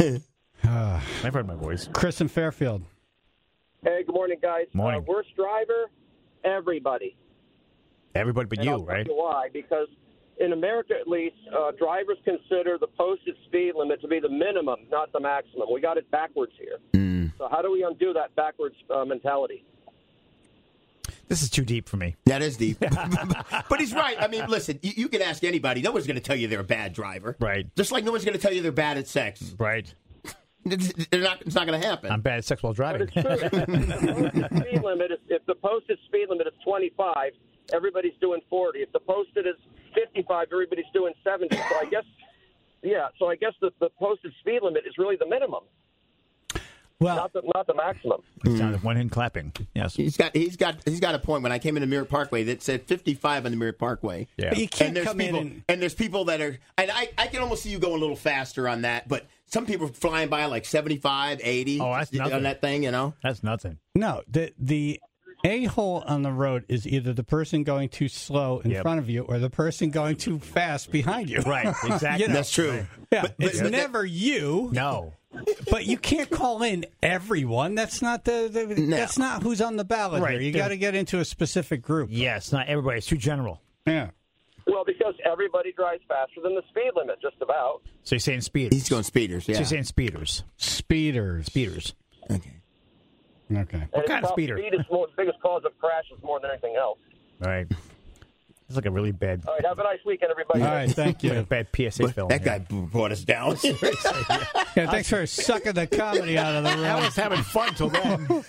I've heard my voice. Chris in Fairfield. Hey, good morning, guys. Morning. Uh, worst driver, everybody. Everybody but And you, I'll tell right? you why? Because in America, at least, uh, drivers consider the posted speed limit to be the minimum, not the maximum. We got it backwards here. Mm. So how do we undo that backwards uh, mentality? This is too deep for me. That is deep. But he's right. I mean, listen, you, you can ask anybody. No one's going to tell you they're a bad driver. Right. Just like no one's going to tell you they're bad at sex. Right. It's, they're not, it's not going to happen. I'm bad at sex while driving. But it's true. the posted speed limit is, if the posted speed limit is twenty-five, everybody's doing forty. If the posted is fifty-five, everybody's doing seventy. So I guess, yeah. So I guess the, the posted speed limit is really the minimum, Well, not the not the maximum. It sounded one hand clapping. Yes. He's got he's got he's got a point. When I came into Merritt Parkway, that said fifty-five on the Merritt Parkway. Yeah. but you can't And there's come people in and. and there's people that are and I, I can almost see you going a little faster on that, but some people are flying by like seventy-five, eighty Oh, that's nothing. on that thing, you know. That's nothing. No, the the a hole on the road is either the person going too slow in Yep. front of you or the person going too fast behind you. Right. Exactly. You know? That's true. Yeah, But- but- it's but- never you. No. But you can't call in everyone. That's not the. the No. That's not who's on the ballot Right. here. You got to get into a specific group. Yes, not everybody. It's too general. Yeah. Well, because everybody drives faster than the speed limit, just about. So you're saying speeders. He's going speeders, yeah. So you're saying speeders. Speeders. Speeders. Okay. Okay. And What it's kind of prob- speeder? Speed is more, the biggest cause of crashes more than anything else. All right. It's like a really bad, All right, have a nice weekend, everybody. All right. Thank like a you. bad P S A film. That yeah. guy brought us down. Yeah, thanks for sucking the comedy out of the room. I was having fun till then.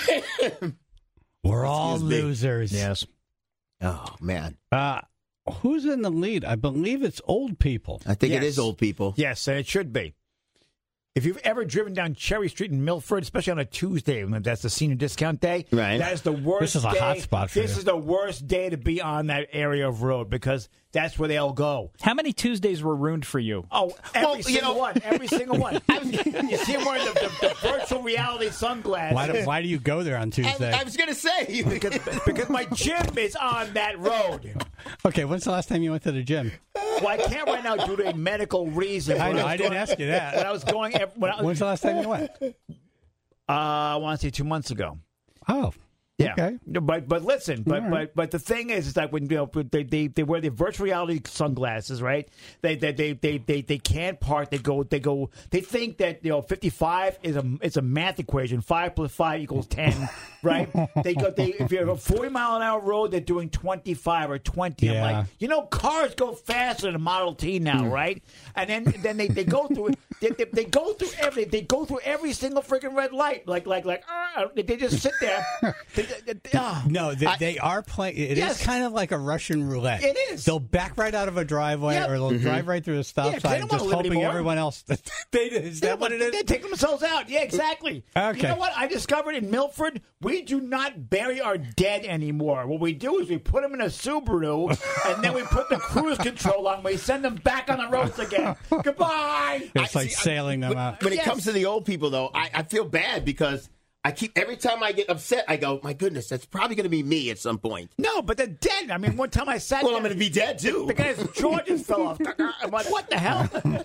We're all Excuse me. losers. Yes. Oh man, Uh, who's in the lead? I believe it's old people. I think it Yes. is old people. Yes, and it should be. If you've ever driven down Cherry Street in Milford, especially on a Tuesday, when that's the senior discount day, Right. that is the worst This is a day. hot spot for This you. is the worst day to be on that area of road because that's where they all go. How many Tuesdays were ruined for you? Oh, every Well, you single know- one. Every single one. You see him wearing the, the, the virtual reality sunglasses. Why do, why do you go there on I, Tuesday? I was going to say because, because my gym is on that road. Okay, when's the last time you went to the gym? Well, I can't right now due to a medical reason. I When know, was I didn't going- ask you that. When I was going, ev- when I was, When's the last time you went? Uh, I want to say two months ago. Oh. Yeah, Okay. but but listen, but All right. but but the thing is, it's like when you know they they, they wear the virtual reality sunglasses, right? They they, they they they they can't park. They go they go. They think that you know fifty-five is a it's a math equation. Five plus five equals ten, right? They go they if you have a forty mile an hour road, they're doing twenty-five or twenty. I'm Yeah. like, you know, cars go faster than a Model T now, right? And then then they, they go through they, they, they go through every they go through every single freaking red light, like like like uh, they, they just sit there. They, Oh. No, they, I- they are playing. It Yes. is kind of like a Russian roulette. It is. They'll back right out of a driveway, Yep. or they'll Mm-hmm. drive right through a stop Yeah, 'cause they sign, don't wanna just live hoping anymore. everyone else. They, is that what it is? They're taking themselves out. Yeah, exactly. Okay. You know what? I discovered in Milford, we do not bury our dead anymore. What we do is we put them in a Subaru, and then we put the cruise control on. We send them back on the roads again. Goodbye. It's I- like see, I- sailing them when, out. When it Yes. comes to the old people, though, I, I feel bad because I keep every time I get upset, I go, "My goodness, that's probably going to be me at some point." No, but they're dead. I mean, one time I sat Well, there, I'm going to be dead too. the guy's jaw just fell off. I'm like, what the hell?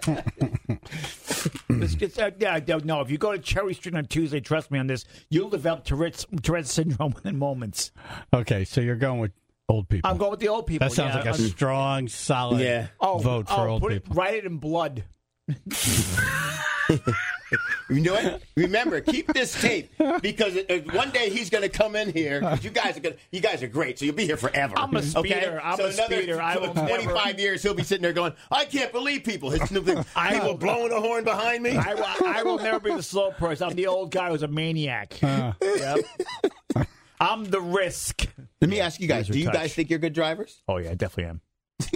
It's just, uh, yeah, I don't know. If you go to Cherry Street on Tuesday, trust me on this, you'll develop Tourette's, Tourette's syndrome within moments. Okay, so you're going with old people. I'm going with the old people. that sounds yeah. like a I'm- strong, solid Yeah. oh, vote for oh, old put people. It, write it in blood. You know what? Remember, keep this tape because it, it- one day he's going to come in here. 'cause You guys are going. You guys are great, so you'll be here forever. I'm a Okay? speeder. I'm so a another speeder. I will twenty-five never- years, he'll be sitting there going, "I can't believe people." His new thing, I people will- blowing a horn behind me. I, will- I will never be the slow person. I'm the old guy who's a maniac. Yep. I'm the risk. Let me ask you guys: Laser Do you touch. guys think you're good drivers? Oh yeah, I definitely am.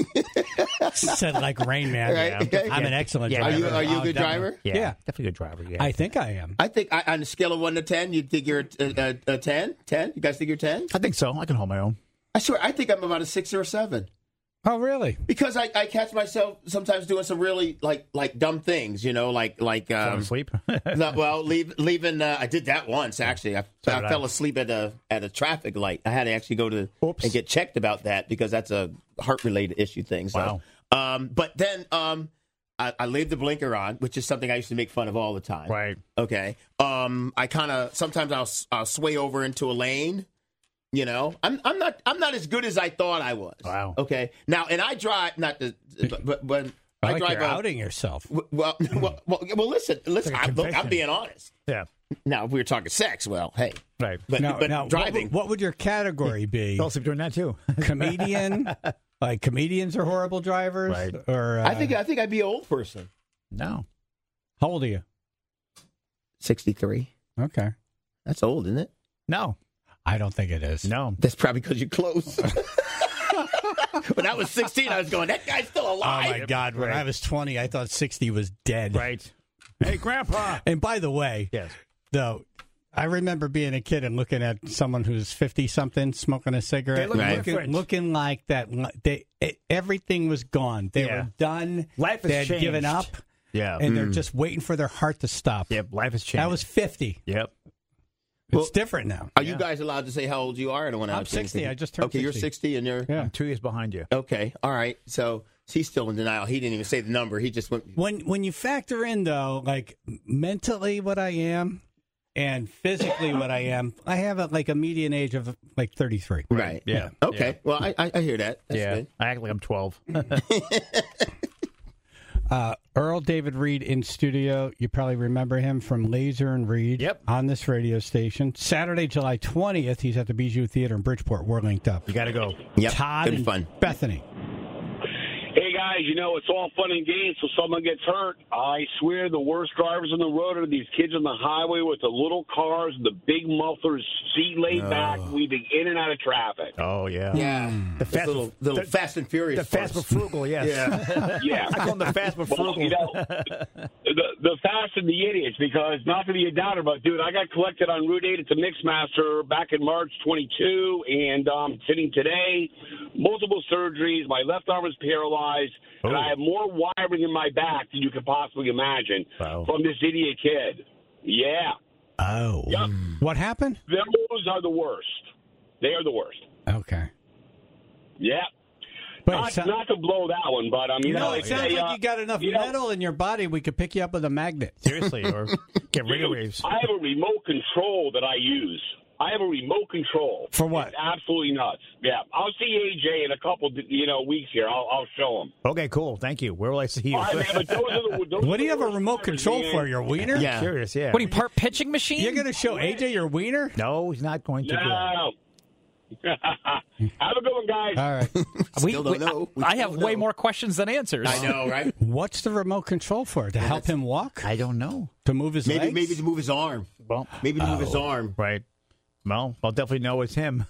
Said like Rain Man. Right, Yeah. okay. I'm an excellent Yeah. Are driver. you are you a I'll good definitely- driver? Yeah, Yeah. definitely a good driver. Yeah, I think I am. I think I, on a scale of one to ten, you think you're a, a, a ten? Ten? You guys think you're ten? I think so. I can hold my own. I swear, I think I'm about a six or a seven. Oh, really? Because I, I catch myself sometimes doing some really like like dumb things, you know, like like Fall um, asleep. no, well, leave, leaving. Uh, I did that once actually. I, So I did fell I. asleep at a at a traffic light. I had to actually go to Oops. and get checked about that because that's a heart related issue thing. So, um, but then um, I, I leave the blinker on, which is something I used to make fun of all the time. Right. Okay. Um, I kind of sometimes I'll, I'll sway over into a lane. You know, I'm I'm not I'm not as good as I thought I was. Wow. Okay. Now, and I drive not the but but, but I I like drive you're a- outing yourself. w- Well, well, well, well, listen, listen. like a I'm, look, I'm confession. being honest. Yeah. Now, if we were talking sex, well, hey, Right. but, Now, but now, what driving. would- What, would your category be? Fell asleep doing that too. Comedian? Like comedians are horrible drivers? Right. Or uh, I think I think I'd be an old person. No. How old are you? sixty-three. Okay. That's old, isn't it? No. I don't think it is. No. That's probably because you're close. When I was sixteen, I was going, that guy's still Oh alive. my God! When Right. I was twenty, I thought sixty was dead. Right. Hey, Grandpa. And by the way, Yes. though, I remember being a kid and looking at someone who's fifty something smoking a cigarette, They look looking, different. looking like that. They it, everything was gone. They Yeah. were done. Life has They had changed. given up, Yeah. and they're just waiting for their heart to stop. Yep. Life has changed. That was fifty. Yep. It's Well, different now. Are you guys allowed to say how old you are? I don't want to. I'm sixty. I just turned Okay, you're sixty. sixty, and you're Yeah. I'm two years behind you. okay. All right. So he's still in denial. He didn't even say the number. He just went. When when you factor in though, like mentally what I am and physically what I am, I have a, like a median age of like thirty-three. Right. Yeah. Okay. Well, I, I I hear that. That's yeah. good. I act like I'm twelve. Uh, Earl David Reed in studio. You probably remember him from Laser and Reed Yep. on this radio station. Saturday, July twentieth, he's at the Bijou Theater in Bridgeport. We're linked up. You got to go. Yep. Todd Good and fun. Bethany. Hey guys, you know it's all fun and games till someone gets hurt. I swear the worst drivers on the road are these kids on the highway with the little cars, the big mufflers, seat laid back, weaving in and out of traffic. Oh, yeah. Yeah. The Those fast, little little the, Fast and Furious. the fast but parts. frugal, yes. Yeah. Yeah. I call them the fast but frugal. Well, you know, the, the fast and the idiots, because not to be a doubter, but dude, I got collected on Route eight at the Mixmaster back in March twenty-two, and um, sitting today, multiple surgeries. My left arm is paralyzed, and I have more wiring in my back than you could possibly imagine Wow. from this idiot kid. Yeah. Oh. Yep. What happened? Those are the worst. They are the worst. Okay. Yeah. Wait, not, so- not to blow that one, but um, you no, know, it sounds they, like uh, you got enough you know, metal in your body. We could pick you up with a magnet. Seriously, or get radio Dude, waves. I have a remote control that I use. I have a remote control. For what? It's absolutely nuts. Yeah. I'll see A J in a couple, you know, weeks here. I'll, I'll show him. Okay, cool. Thank you. Where will I see you? All right, man, but those are the, those What do you are have the a remote drivers, control man. for? Your wiener? Yeah. Curious, yeah. What are you, part pitching machine? You're going to show A J your wiener? No, he's not going to do it. No. Have a good one, guys. All right. We- Still don't we- know. We I still have don't way know. more questions than answers. I know, right? What's the remote control for? To help him walk? I don't know. To move his Maybe legs? maybe to move his arm. Well, Maybe to move his arm. right. Well, I'll definitely know it's him.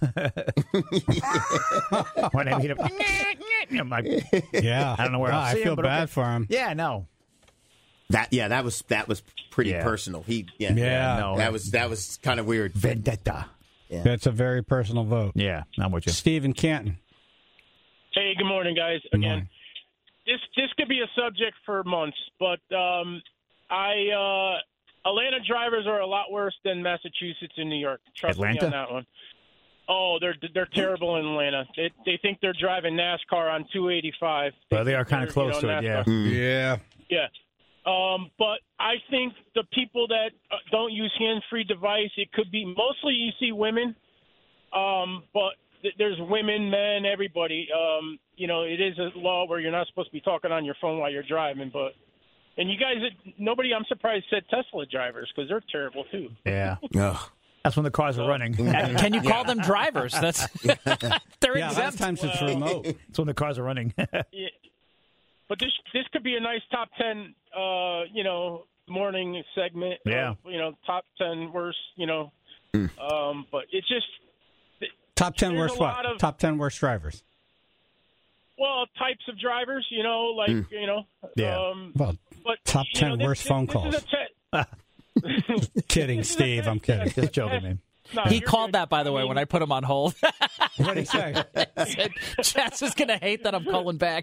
When I meet him, I'm like, Yeah. I don't know where No, I'll I see feel him, but bad okay. for him. Yeah, no. That yeah, that was that was pretty Yeah. personal. He yeah. Yeah. no. That was that was kind of weird. Vendetta. Yeah. That's a very personal vote. Yeah, I'm with you. Stephen Canton. Hey, good morning, guys. Good Again, morning. this this could be a subject for months, but um, I uh, Atlanta drivers are a lot worse than Massachusetts and New York. Trust Atlanta? me on that one. Oh, they're they're terrible in Atlanta. They they think they're driving NASCAR on two eighty-five. Well, they are kind of They're, you close know, to it, yeah. NASCAR. Yeah. Yeah. Um, but I think the people that uh, don't use hands-free device, it could be mostly you see women, um, but th- there's women, men, everybody. Um, you know, it is a law where you're not supposed to be talking on your phone while you're driving. But and you guys, nobody, I'm surprised said Tesla drivers because they're terrible too. Yeah. Ugh. That's when the cars are running. Uh, Can you call them drivers? That's they're Yeah, a lot of exempt. times it's remote. That's when the cars are running. Yeah. But this this could be a nice top ten, uh, you know, morning segment. Yeah. Of, you know, top ten worst. You know, um, but it's just Top ten There's worst a what? lot of- Top ten worst drivers. well types of drivers. You know, like you know. Yeah. Um, Well, but top you ten know, this- worst this- phone this calls. is a te- Kidding, this is a Steve. test- I'm kidding. Just joking, man. No, He you're called good. that, by the I way, mean, when I put him on hold. What did he say? Said, Chaz is going to hate that I'm calling back.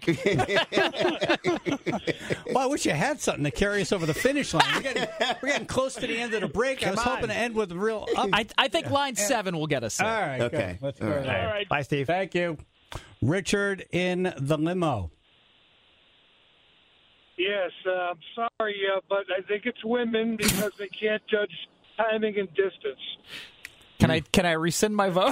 Well, I wish you had something to carry us over the finish line. We're getting, we're getting close to the end of the break. I was Come on. hoping to end with a real up. I, I think line seven will get us there. All right. Okay. Good. Let's go. All right. All right. Bye, Steve. Thank you. Richard in the limo. Yes, uh, I'm sorry, uh, but I think it's women because they can't judge timing and distance. Can I can I rescind my vote?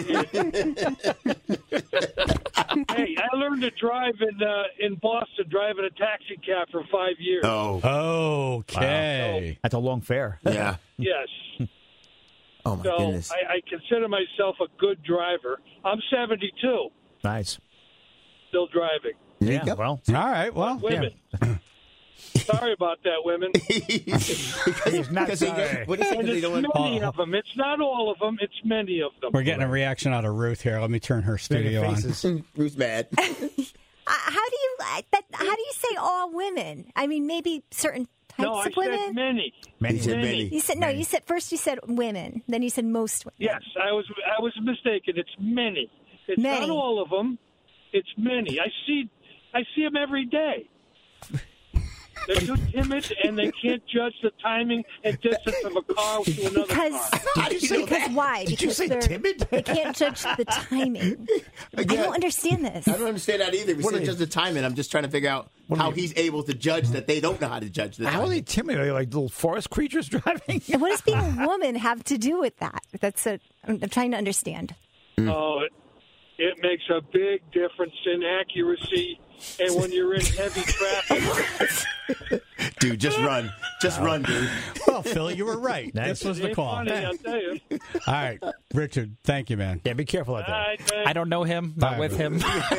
Hey, I learned to drive in uh, in Boston, driving a taxi cab for five years. Oh. Okay. That's a long fare. Yeah. Yes. Oh my So goodness. I, I consider myself a good driver. I'm seventy-two, Nice. still driving. There you Yeah, go. well, All right. Well, Women. Sorry about that, women. he's not Because they- sorry. what do you think And they it's don't want- many of them. It's not all of them. It's many of them. we're getting a reaction out of Ruth here. Let me turn her studio on. faces. Who's mad? Uh, how do you uh, that, how do you say all women? I mean, maybe certain types No, I of women. said many. Many. He said many. You said no. You said first. You said women. Then you said most women. Yes, I was I was mistaken. It's many. It's Many. not all of them. It's many. I see I see them every day. They're too timid and they can't judge the timing and distance of a car to another Because car. because why? Did you because say they're- timid? They can't judge the timing. I don't understand this. I don't understand that either. We What said are just the timing. I'm just trying to figure out What how are you- he's able to judge that they don't know how to judge the How are timing. they timid? Are they like little forest creatures driving? And what does being a woman have to do with that? That's a. I'm I'm trying to understand. Oh, it, it makes a big difference in accuracy and when you're in heavy traffic. Dude, just run. Just run, dude. Well, Phil, you were right. Nice. This was It the ain't call. funny, I'll tell you. All right, Richard. Thank you, man. Yeah, be careful out All there. right, man. I don't know him. Not Bye, with him.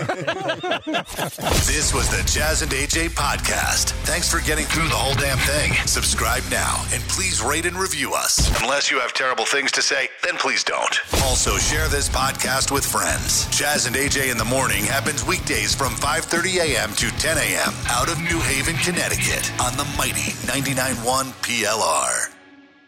This was the Jazz and A J podcast. Thanks for getting through the whole damn thing. Subscribe now and please rate and review us. Unless you have terrible things to say, then please don't. Also, share this podcast with friends. Jazz and A J in the morning happens weekdays from five thirty a.m. to ten a.m. out of New Haven, Connecticut on the mighty ninety-nine point one P L R.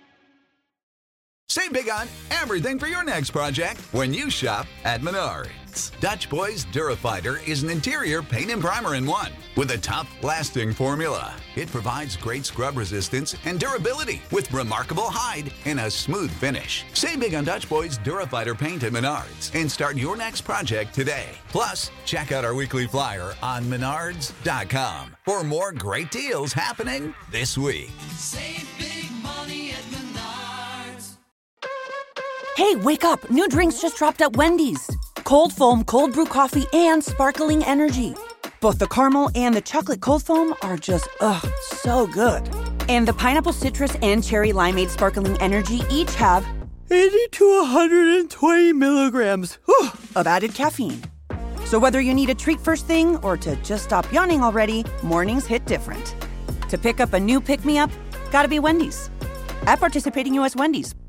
Save big on everything for your next project when you shop at Menards. Menards. Dutch Boys Durafighter is an interior paint and primer in one with a tough-lasting formula. It provides great scrub resistance and durability with remarkable hide and a smooth finish. Save big on Dutch Boys Durafighter paint at Menards and start your next project today. Plus, check out our weekly flyer on menards dot com for more great deals happening this week. Save big money at Menards. Hey, wake up. New drinks just dropped at Wendy's. Cold foam, cold brew coffee, and sparkling energy. Both the caramel and the chocolate cold foam are just, ugh, so good. And the pineapple citrus and cherry limeade sparkling energy each have eighty to one hundred twenty milligrams whew, of added caffeine. So whether you need a treat first thing or to just stop yawning already, mornings hit different. To pick up a new pick-me-up, gotta be Wendy's. At participating U S Wendy's.